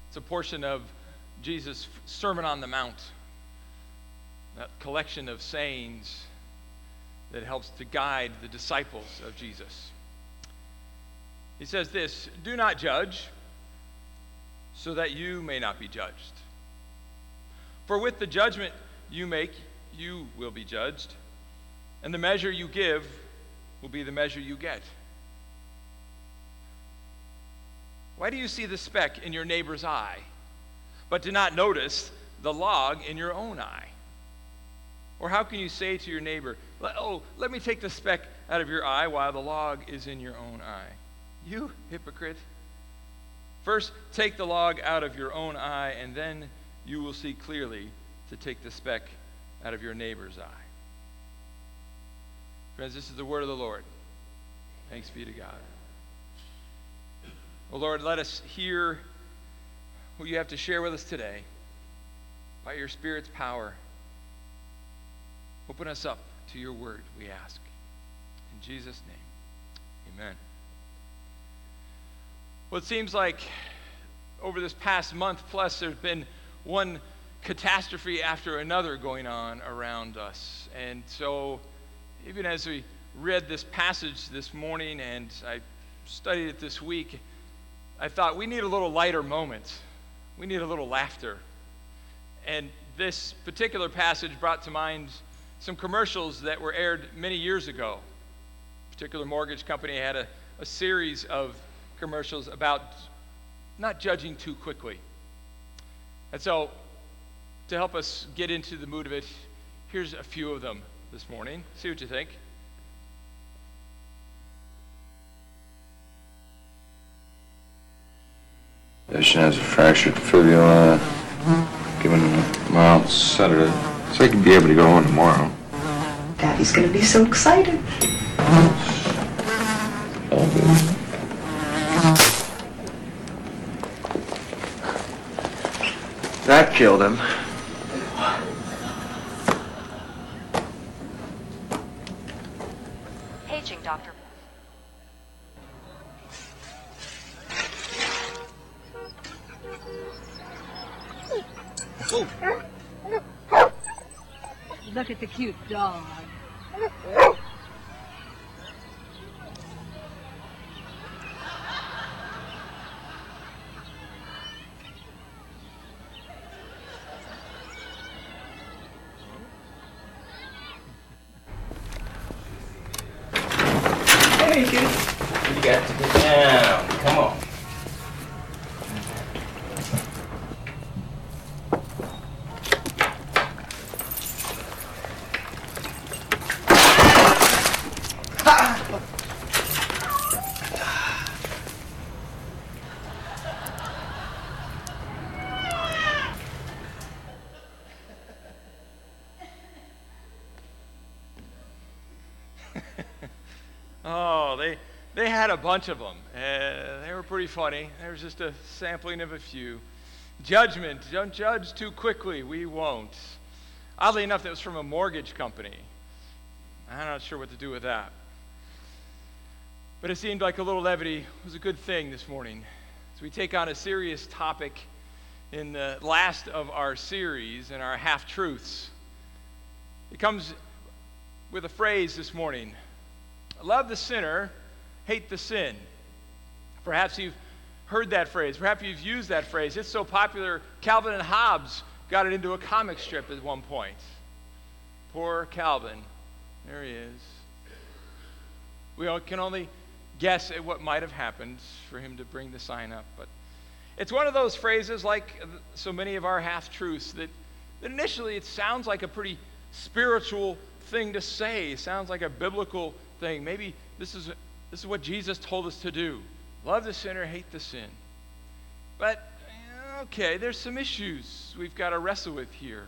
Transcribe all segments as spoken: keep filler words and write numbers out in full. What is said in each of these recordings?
It's a portion of Jesus' Sermon on the Mount, that collection of sayings that helps to guide the disciples of Jesus. He says this, "Do not judge, so that you may not be judged. For with the judgment you make, you will be judged, and the measure you give will be the measure you get. Why do you see the speck in your neighbor's eye, but do not notice the log in your own eye? Or how can you say to your neighbor, 'Oh, let me take the speck out of your eye while the log is in your own eye'? You hypocrite. First, take the log out of your own eye, and then you will see clearly to take the speck out of your neighbor's eye." Friends, this is the word of the Lord. Thanks be to God. Oh Lord, let us hear what you have to share with us today. By your Spirit's power, open us up to your word, we ask. In Jesus' name, amen. Well, it seems like over this past month plus, there's been one catastrophe after another going on around us. And so, even as we read this passage this morning and I studied it this week, I thought we need a little lighter moment. We need a little laughter. And this particular passage brought to mind some commercials that were aired many years ago. A particular mortgage company had a, a series of commercials about not judging too quickly. And so, to help us get into the mood of it, here's a few of them this morning. See what you think. Patient has a fractured fibula, given him a mild sedative, so he can be able to go in tomorrow. Daddy's gonna be so excited. All good. That killed him. Paging, Doctor. Look at the cute dog. Hey, kid. You got to get down. Come on. Oh, they they had a bunch of them. Uh, they were pretty funny. There was just a sampling of a few. Judgment. Don't judge too quickly. We won't. Oddly enough, that was from a mortgage company. I'm not sure what to do with that. But it seemed like a little levity was a good thing this morning. As we take on a serious topic in the last of our series, in our half-truths. It comes with a phrase this morning. Love the sinner, hate the sin. Perhaps you've heard that phrase. Perhaps you've used that phrase. It's so popular, Calvin and Hobbes got it into a comic strip at one point. Poor Calvin. There he is. We can only guess at what might have happened for him to bring the sign up. But it's one of those phrases, like so many of our half-truths, that, that initially it sounds like a pretty spiritual thing to say. It sounds like a biblical thing. Maybe this is this is what Jesus told us to do. Love the sinner, hate the sin. But, okay, there's some issues we've got to wrestle with here.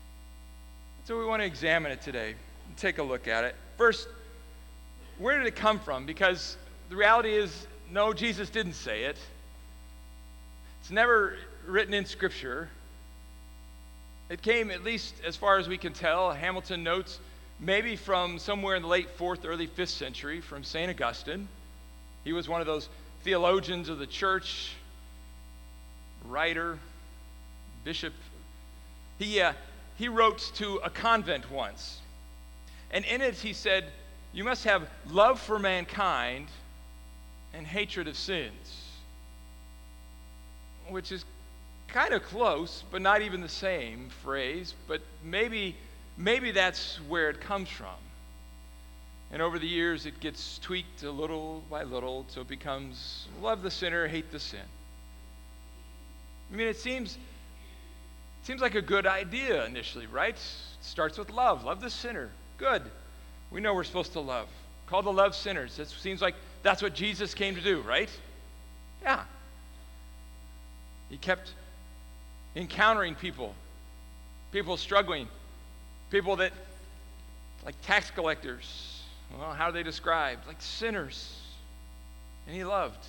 So we want to examine it today and take a look at it. First, where did it come from? Because the reality is, no, Jesus didn't say it. It's never written in Scripture. It came, at least as far as we can tell, Hamilton notes, maybe from somewhere in the late fourth, early fifth century, from Saint Augustine. He was one of those theologians of the church, writer, bishop. He, uh, he wrote to a convent once. And in it he said, you must have love for mankind and hatred of sins. Which is kind of close, but not even the same phrase. But maybe, maybe that's where it comes from. And over the years, it gets tweaked a little by little, so it becomes love the sinner, hate the sin. I mean, it seems, it seems like a good idea initially, right? It starts with love. Love the sinner. Good. We know we're supposed to love. Called to love sinners. It seems like that's what Jesus came to do, right? Yeah. He kept encountering people, people struggling, people that, like tax collectors. Well, how are they described? Like sinners. And he loved.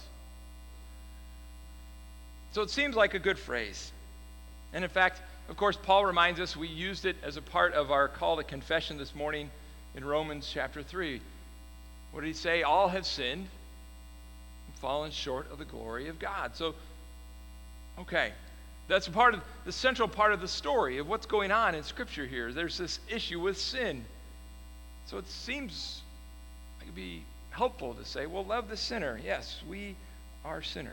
So it seems like a good phrase. And in fact, of course, Paul reminds us we used it as a part of our call to confession this morning in Romans chapter three. What did he say? All have sinned and fallen short of the glory of God. So, okay, that's part of the central part of the story of what's going on in Scripture here. There's this issue with sin. So it seems like it'd be helpful to say, well, love the sinner. Yes, we are sinners.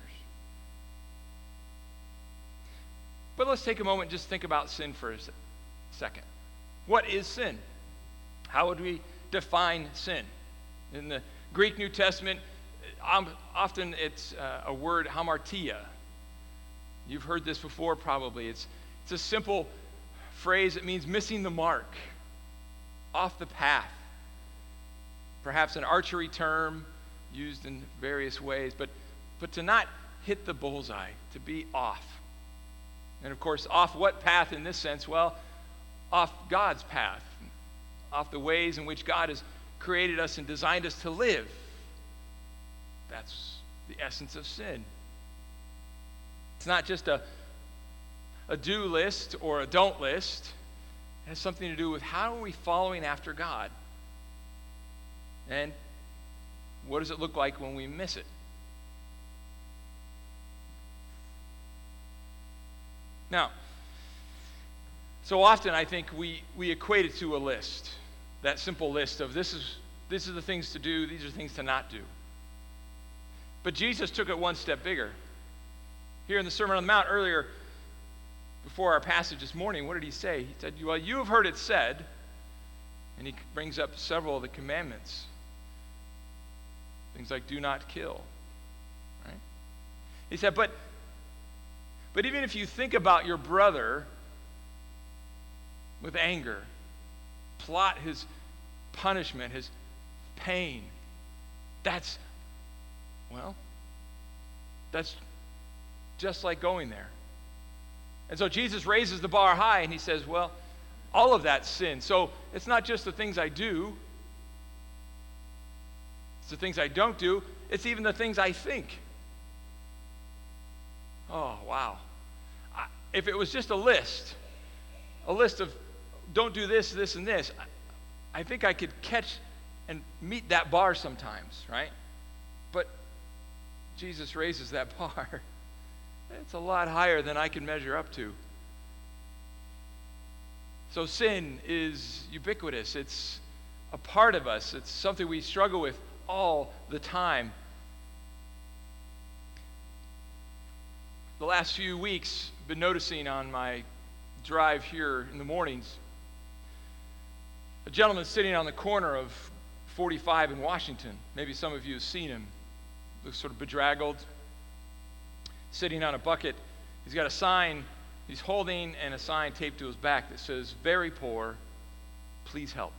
But let's take a moment and just think about sin for a second. What is sin? How would we define sin? In the Greek New Testament, um, often it's uh, a word, hamartia. You've heard this before probably. It's, it's a simple phrase that means missing the mark, off the path. Perhaps an archery term used in various ways, but, but to not hit the bullseye, to be off. And of course, off what path in this sense? Well, off God's path, off the ways in which God has created us and designed us to live. That's the essence of sin. It's not just a, a do list or a don't list. It has something to do with how are we following after God? And what does it look like when we miss it? Now, so often I think we, we equate it to a list, that simple list of this is, this is the things to do, these are things to not do. But Jesus took it one step bigger. Here in the Sermon on the Mount earlier, before our passage this morning, what did he say? He said, well, you have heard it said, and he brings up several of the commandments. Things like do not kill, right? He said, but, but even if you think about your brother with anger, plot his punishment, his pain, that's, well, that's just like going there. And so Jesus raises the bar high and he says, well, all of that's sin. So it's not just the things I do. It's the things I don't do. It's even the things I think. Oh, wow. I, if it was just a list, a list of don't do this, this, and this, I, I think I could catch and meet that bar sometimes, right? But Jesus raises that bar. It's a lot higher than I can measure up to. So sin is ubiquitous. It's a part of us. It's something we struggle with all the time. The last few weeks, I've been noticing on my drive here in the mornings, a gentleman sitting on the corner of forty-five in Washington. Maybe some of you have seen him. Looks sort of bedraggled, sitting on a bucket. He's got a sign he's holding and a sign taped to his back that says, very poor, please help.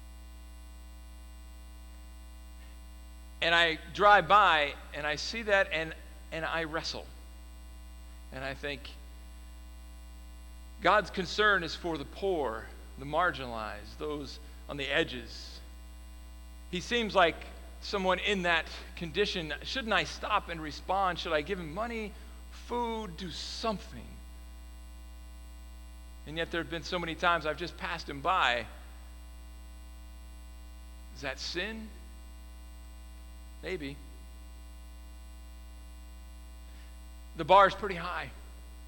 And I drive by and I see that and, and I wrestle. And I think, God's concern is for the poor, the marginalized, those on the edges. He seems like someone in that condition. Shouldn't I stop and respond? Should I give him money, food, do something? And yet there have been so many times I've just passed him by. Is that sin? Maybe. The bar is pretty high.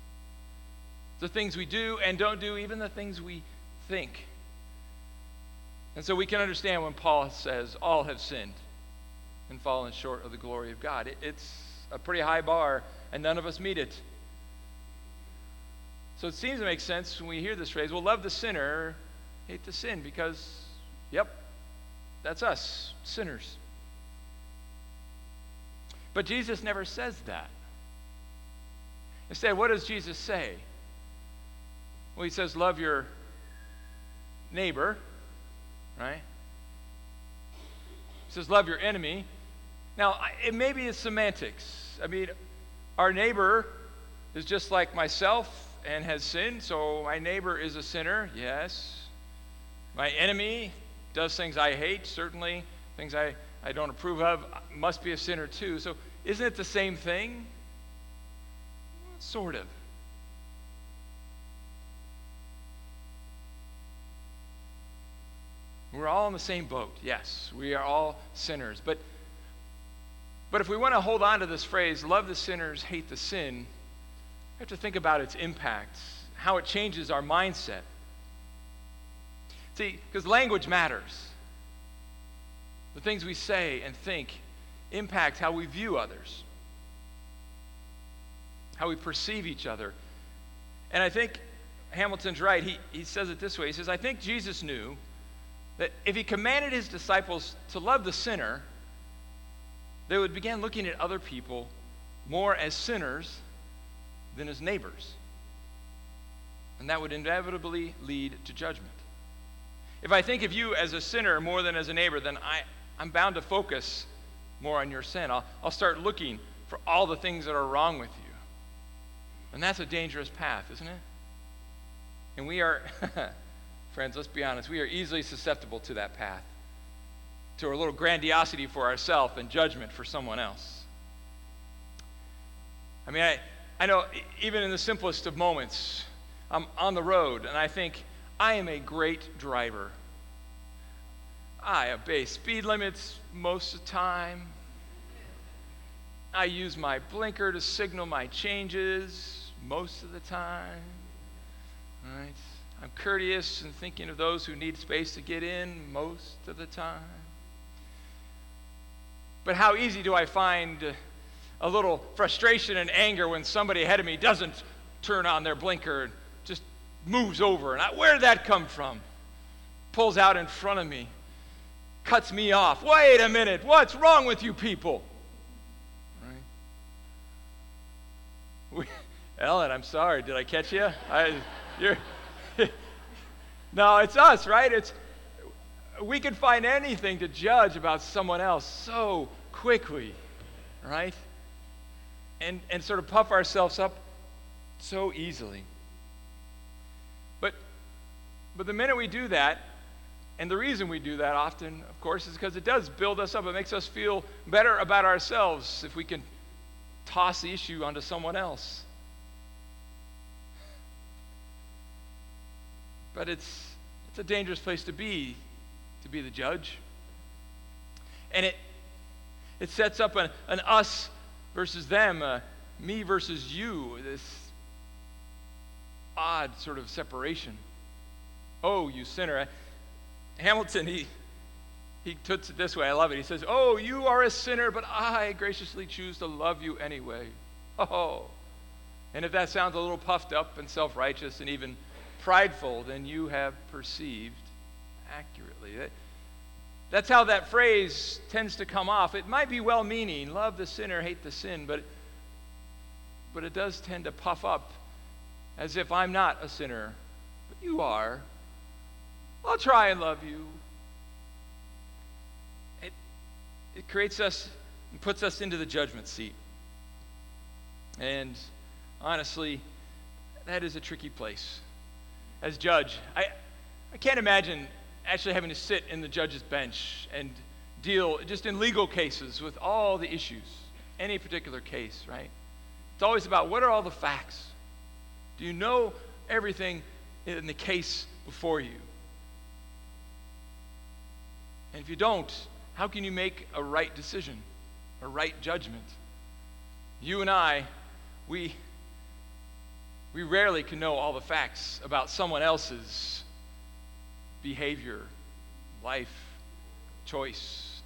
The things we do and don't do, even the things we think. And so we can understand when Paul says, all have sinned and fallen short of the glory of God. It, it's a pretty high bar, and none of us meet it. So it seems to make sense when we hear this phrase, well, love the sinner, hate the sin, because, yep, that's us, sinners. But Jesus never says that. Instead, what does Jesus say? Well, he says, love your neighbor, right? He says, love your enemy. Now, it may be semantics. I mean, our neighbor is just like myself and has sinned, so my neighbor is a sinner, yes. My enemy does things I hate, certainly. Things I, I don't approve of, must be a sinner too. So isn't it the same thing? Sort of. We're all in the same boat. Yes, we are all sinners. But, but if we want to hold on to this phrase, love the sinners, hate the sin, we have to think about its impacts, how it changes our mindset. See, because language matters. The things we say and think impact how we view others, how we perceive each other. And I think Hamilton's right. He, he says it this way. He says, I think Jesus knew that if he commanded his disciples to love the sinner, they would begin looking at other people more as sinners than as neighbors. And that would inevitably lead to judgment. If I think of you as a sinner more than as a neighbor, then I, I'm bound to focus more on your sin. I'll, I'll start looking for all the things that are wrong with you. And that's a dangerous path, isn't it? And we are, friends, let's be honest, we are easily susceptible to that path, to a little grandiosity for ourselves and judgment for someone else. I mean, I, I know even in the simplest of moments, I'm on the road and I think, I am a great driver. I obey speed limits most of the time. I use my blinker to signal my changes most of the time. All right? I'm courteous and thinking of those who need space to get in most of the time. But how easy do I find a little frustration and anger when somebody ahead of me doesn't turn on their blinker and just moves over. And I, where did that come from? Pulls out in front of me, cuts me off. Wait a minute, what's wrong with you people? Right? We, Ellen, I'm sorry, did I catch you? I, you're, no, it's us, right? It's we can find anything to judge about someone else so quickly, right? And and sort of puff ourselves up so easily. But but the minute we do that, and the reason we do that often, of course, is because it does build us up. It makes us feel better about ourselves if we can toss the issue onto someone else. But it's it's a dangerous place to be, to be the judge. And it it sets up an, an us versus them, uh, me versus you, this odd sort of separation. Oh, you sinner. Hamilton, he he puts it this way. I love it. He says, oh, you are a sinner, but I graciously choose to love you anyway. Oh. And if that sounds a little puffed up and self-righteous and even prideful, then you have perceived accurately. That, that's how that phrase tends to come off. It might be well-meaning, love the sinner, hate the sin, but, but it does tend to puff up as if I'm not a sinner, but you are. I'll try and love you. It, it creates us and puts us into the judgment seat. And honestly, that is a tricky place. As judge, I, I can't imagine actually having to sit in the judge's bench and deal just in legal cases with all the issues, any particular case, right? It's always about what are all the facts? Do you know everything in the case before you? And if you don't, how can you make a right decision, a right judgment? You and I, we We rarely can know all the facts about someone else's behavior, life, choice.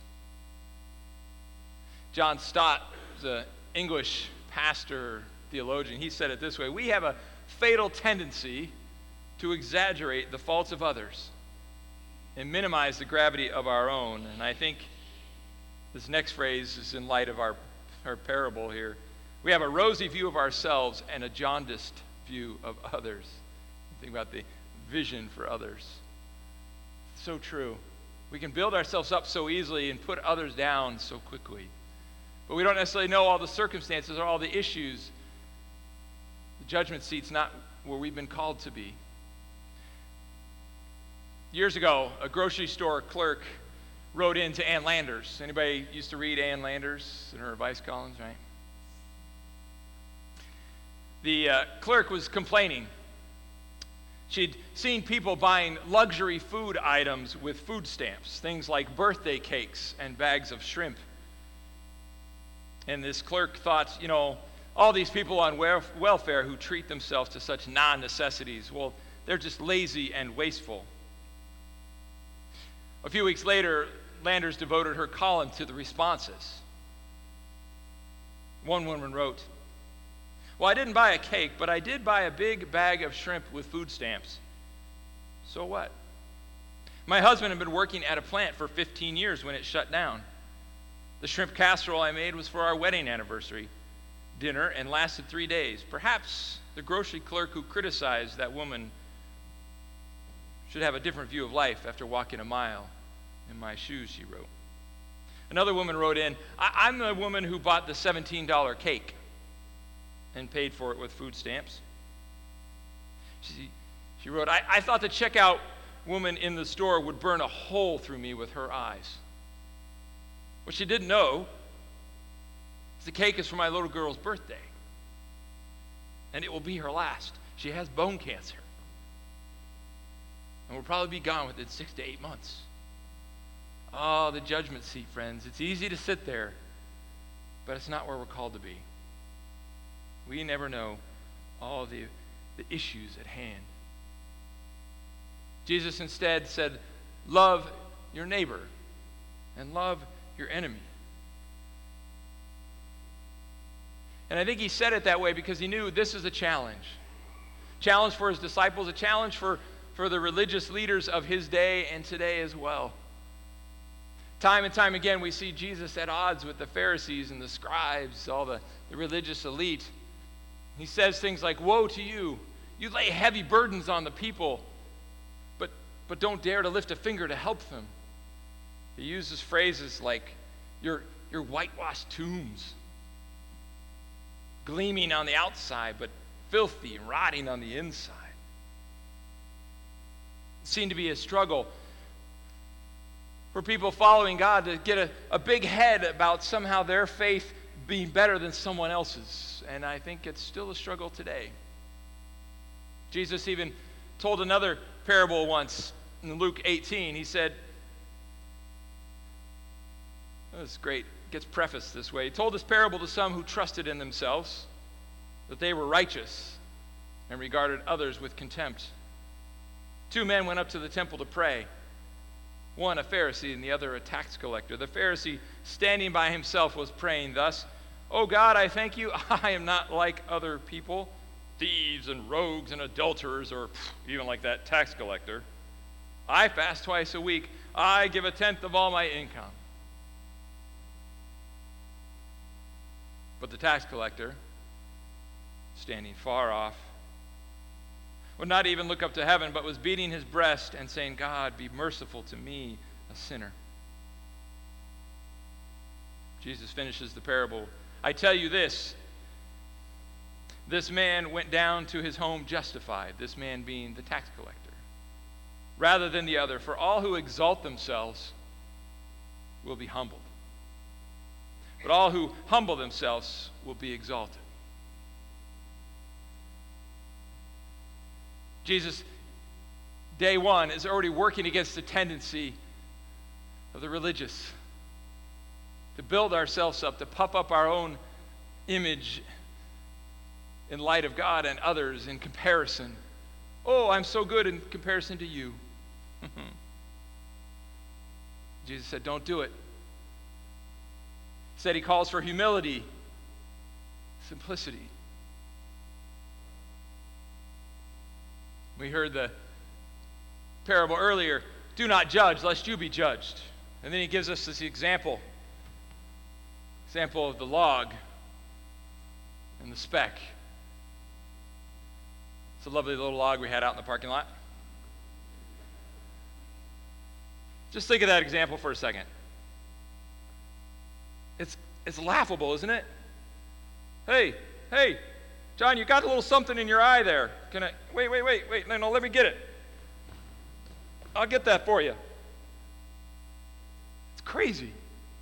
John Stott was an English pastor, theologian. He said it this way: we have a fatal tendency to exaggerate the faults of others and minimize the gravity of our own. And I think this next phrase is in light of our, our parable here. We have a rosy view of ourselves and a jaundiced view of others. Think about the vision for others. So true. We can build ourselves up so easily and put others down so quickly. But we don't necessarily know all the circumstances or all the issues. The judgment seat's not where we've been called to be. Years ago, a grocery store clerk wrote in to Ann Landers. Anybody used to read Ann Landers in her advice columns, right? The uh, clerk was complaining. She'd seen people buying luxury food items with food stamps, things like birthday cakes and bags of shrimp. And this clerk thought, you know, all these people on welf- welfare who treat themselves to such non-necessities, well, they're just lazy and wasteful. A few weeks later, Landers devoted her column to the responses. One woman wrote, "Well, I didn't buy a cake, but I did buy a big bag of shrimp with food stamps. So what? My husband had been working at a plant for fifteen years when it shut down. The shrimp casserole I made was for our wedding anniversary dinner and lasted three days. Perhaps the grocery clerk who criticized that woman should have a different view of life after walking a mile in my shoes," she wrote. Another woman wrote in, I- I'm the woman who bought the seventeen dollar cake and paid for it with food stamps. She, she wrote, I, I thought the checkout woman in the store would burn a hole through me with her eyes. What she didn't know is the cake is for my little girl's birthday, and it will be her last. She has bone cancer, and will probably be gone within six to eight months. Oh, the judgment seat, friends. It's easy to sit there, but it's not where we're called to be. We never know all the, the issues at hand. Jesus instead said, love your neighbor and love your enemy. And I think he said it that way because he knew this is a challenge. Challenge for his disciples, a challenge for, for the religious leaders of his day and today as well. Time and time again, we see Jesus at odds with the Pharisees and the scribes, all the, the religious elite. He says things like, woe to you. You lay heavy burdens on the people, but, but don't dare to lift a finger to help them. He uses phrases like, your, your whitewashed tombs, gleaming on the outside, but filthy and rotting on the inside. It seemed to be a struggle for people following God to get a, a big head about somehow their faith being better than someone else's. And I think it's still a struggle today. Jesus even told another parable once in Luke eighteen. He said, that's great, it gets prefaced this way. He told this parable to some who trusted in themselves that they were righteous and regarded others with contempt. Two men went up to the temple to pray. One a Pharisee and the other a tax collector. The Pharisee, standing by himself, was praying thus, "O God, I thank you, I am not like other people, thieves and rogues and adulterers, or even like that tax collector. I fast twice a week. I give a tenth of all my income." But the tax collector, standing far off, would not even look up to heaven, but was beating his breast and saying, "God, be merciful to me, a sinner." Jesus finishes the parable. I tell you this, this man went down to his home justified, this man being the tax collector, rather than the other. For all who exalt themselves will be humbled, but all who humble themselves will be exalted. Jesus, day one, is already working against the tendency of the religious to build ourselves up, to puff up our own image in light of God and others in comparison. Oh, I'm so good in comparison to you. Jesus said, don't do it. He said he calls for humility, simplicity. We heard the parable earlier, do not judge lest you be judged. And then he gives us this example, example of the log and the speck. It's a lovely little log we had out in the parking lot. Just think of that example for a second. It's it's laughable, isn't it? Hey, hey, John, you got a little something in your eye there. Can I, wait, wait, wait, wait, no, no, let me get it. I'll get that for you. It's crazy.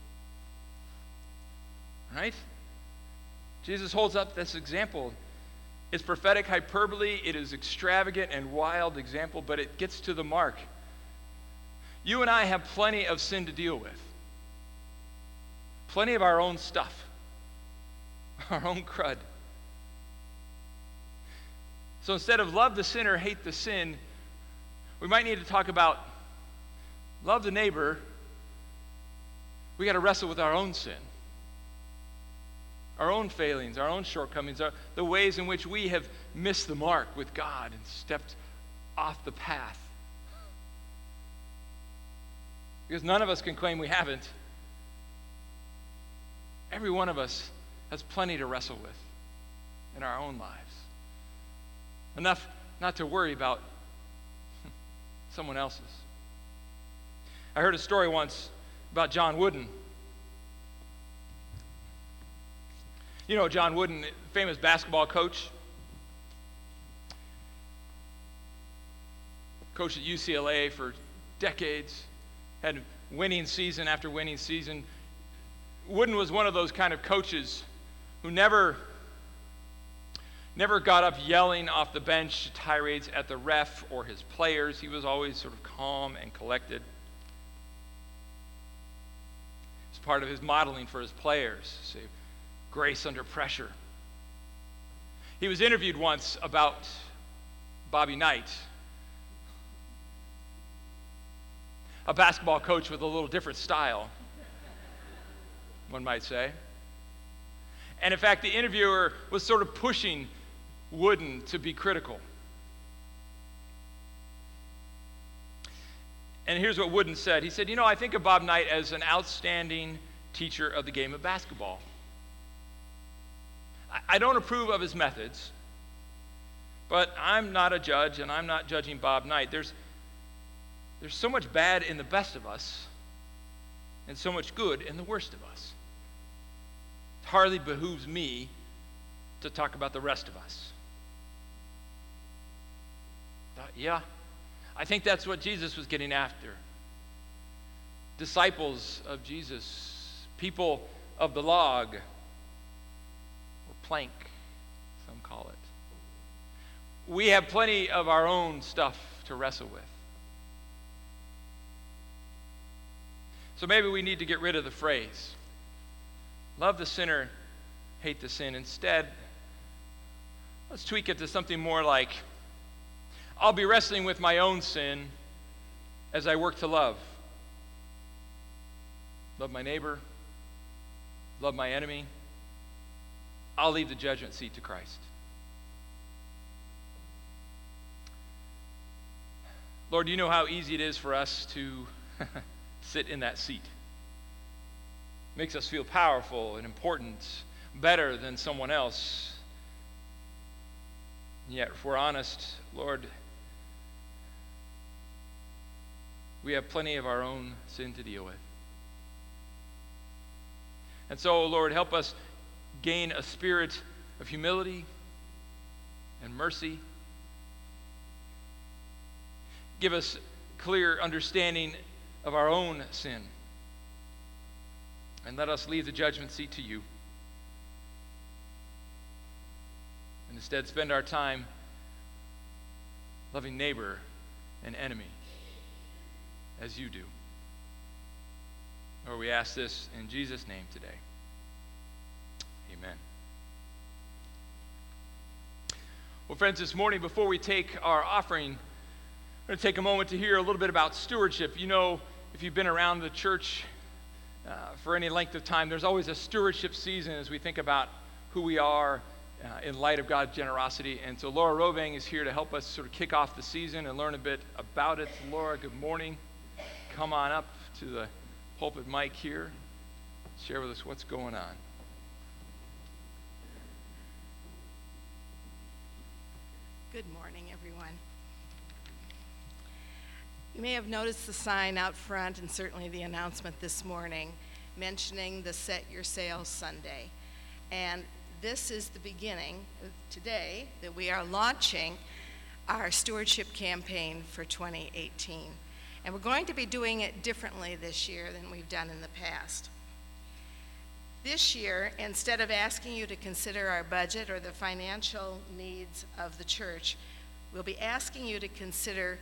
Right? Jesus holds up this example. It's prophetic hyperbole. It is extravagant and wild example, but it gets to the mark. You and I have plenty of sin to deal with. Plenty of our own stuff. Our own crud. So instead of love the sinner, hate the sin, we might need to talk about love the neighbor. We got to wrestle with our own sin. Our own failings, our own shortcomings, our, the ways in which we have missed the mark with God and stepped off the path. Because none of us can claim we haven't. Every one of us has plenty to wrestle with in our own lives. Enough not to worry about someone else's. I heard a story once about John Wooden. You know John Wooden, famous basketball coach. Coached at U C L A for decades. Had winning season after winning season. Wooden was one of those kind of coaches who never, never got up yelling off the bench tirades at the ref or his players. He was always sort of calm and collected. It's part of his modeling for his players. See, grace under pressure. He was interviewed once about Bobby Knight, a basketball coach with a little different style, one might say. And in fact, the interviewer was sort of pushing Wooden to be critical. And here's what Wooden said. He said, you know, I think of Bob Knight as an outstanding teacher of the game of basketball. I don't approve of his methods, but I'm not a judge, and I'm not judging Bob Knight. There's, there's so much bad in the best of us, and so much good in the worst of us. It hardly behooves me to talk about the rest of us. I thought, yeah, I think that's what Jesus was getting after. Disciples of Jesus, people of the log, plank, some call it. We have plenty of our own stuff to wrestle with. So maybe we need to get rid of the phrase, love the sinner, hate the sin. Instead, let's tweak it to something more like, I'll be wrestling with my own sin as I work to love. Love my neighbor, love my enemy. I'll leave the judgment seat to Christ. Lord, you know how easy it is for us to sit in that seat. It makes us feel powerful and important, better than someone else. And yet, if we're honest, Lord, we have plenty of our own sin to deal with. And so, Lord, help us gain a spirit of humility and mercy. Give us clear understanding of our own sin. And let us leave the judgment seat to you. And instead spend our time loving neighbor and enemy as you do. Lord, we ask this in Jesus' name today. Amen. Well, friends, this morning, before we take our offering, we're going to take a moment to hear a little bit about stewardship. You know, if you've been around the church uh, for any length of time, there's always a stewardship season as we think about who we are uh, in light of God's generosity. And so Laura Rovang is here to help us sort of kick off the season and learn a bit about it. Laura, good morning. Come on up to the pulpit mic here. Share with us what's going on. Good morning, everyone. You may have noticed the sign out front and certainly the announcement this morning mentioning the Set Your Sail Sunday. And this is the beginning of today that we are launching our stewardship campaign for twenty eighteen. And we're going to be doing it differently this year than we've done in the past. This year, instead of asking you to consider our budget or the financial needs of the church, we'll be asking you to consider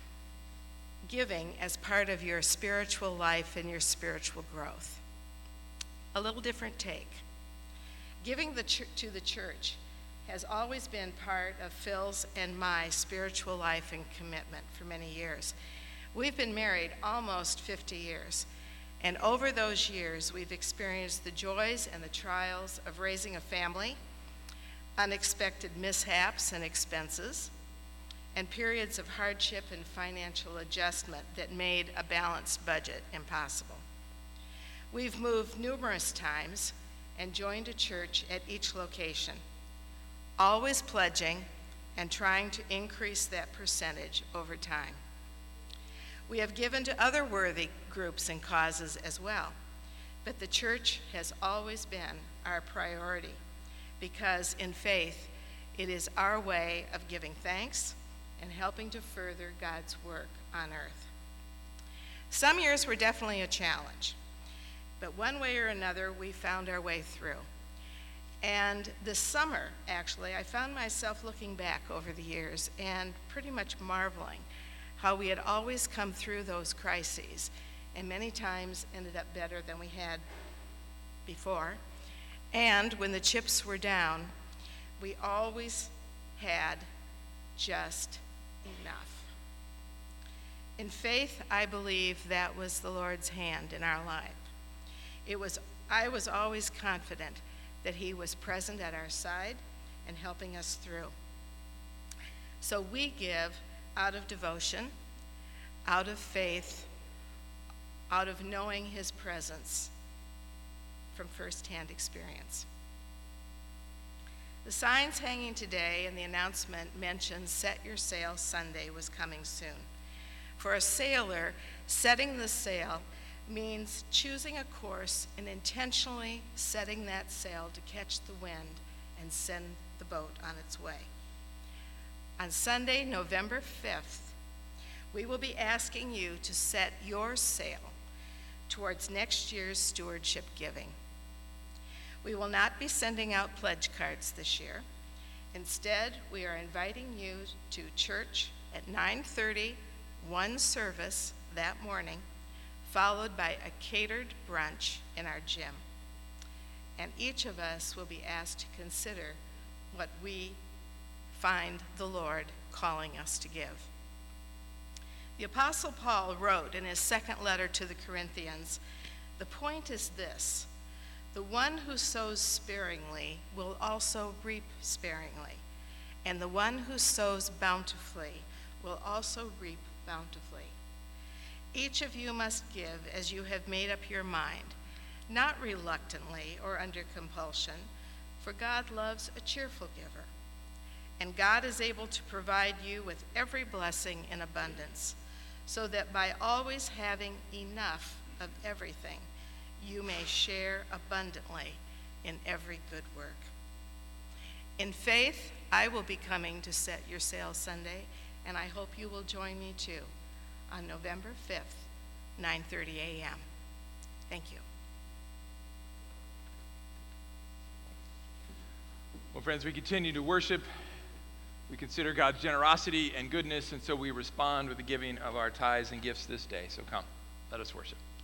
giving as part of your spiritual life and your spiritual growth. A little different take. Giving the ch- to the church has always been part of Phil's and my spiritual life and commitment for many years. We've been married almost fifty years. And over those years, we've experienced the joys and the trials of raising a family, unexpected mishaps and expenses, and periods of hardship and financial adjustment that made a balanced budget impossible. We've moved numerous times and joined a church at each location, always pledging and trying to increase that percentage over time. We have given to other worthy groups and causes as well, but the church has always been our priority because in faith, it is our way of giving thanks and helping to further God's work on earth. Some years were definitely a challenge, but one way or another, we found our way through. And this summer, actually, I found myself looking back over the years and pretty much marveling how we had always come through those crises and many times ended up better than we had before. And when the chips were down, we always had just enough. In faith, I believe that was the Lord's hand in our life. It was, I was always confident that He was present at our side and helping us through. So we give out of devotion, out of faith, out of knowing His presence from firsthand experience. The signs hanging today and the announcement mentions Set Your Sail Sunday was coming soon. For a sailor, setting the sail means choosing a course and intentionally setting that sail to catch the wind and send the boat on its way. On Sunday, November fifth, we will be asking you to set your sail towards next year's stewardship giving. We will not be sending out pledge cards this year. Instead, we are inviting you to church at nine thirty, one service that morning, followed by a catered brunch in our gym. And each of us will be asked to consider what we find the Lord calling us to give. The Apostle Paul wrote in his second letter to the Corinthians, the point is this: the one who sows sparingly will also reap sparingly, and the one who sows bountifully will also reap bountifully. Each of you must give as you have made up your mind, not reluctantly or under compulsion, for God loves a cheerful giver. And God is able to provide you with every blessing in abundance, so that by always having enough of everything, you may share abundantly in every good work. In faith, I will be coming to Set Your Sail Sunday, and I hope you will join me too on November fifth, nine thirty a.m. Thank you. Well, friends, we continue to worship. We consider God's generosity and goodness, and so we respond with the giving of our tithes and gifts this day. So come, let us worship.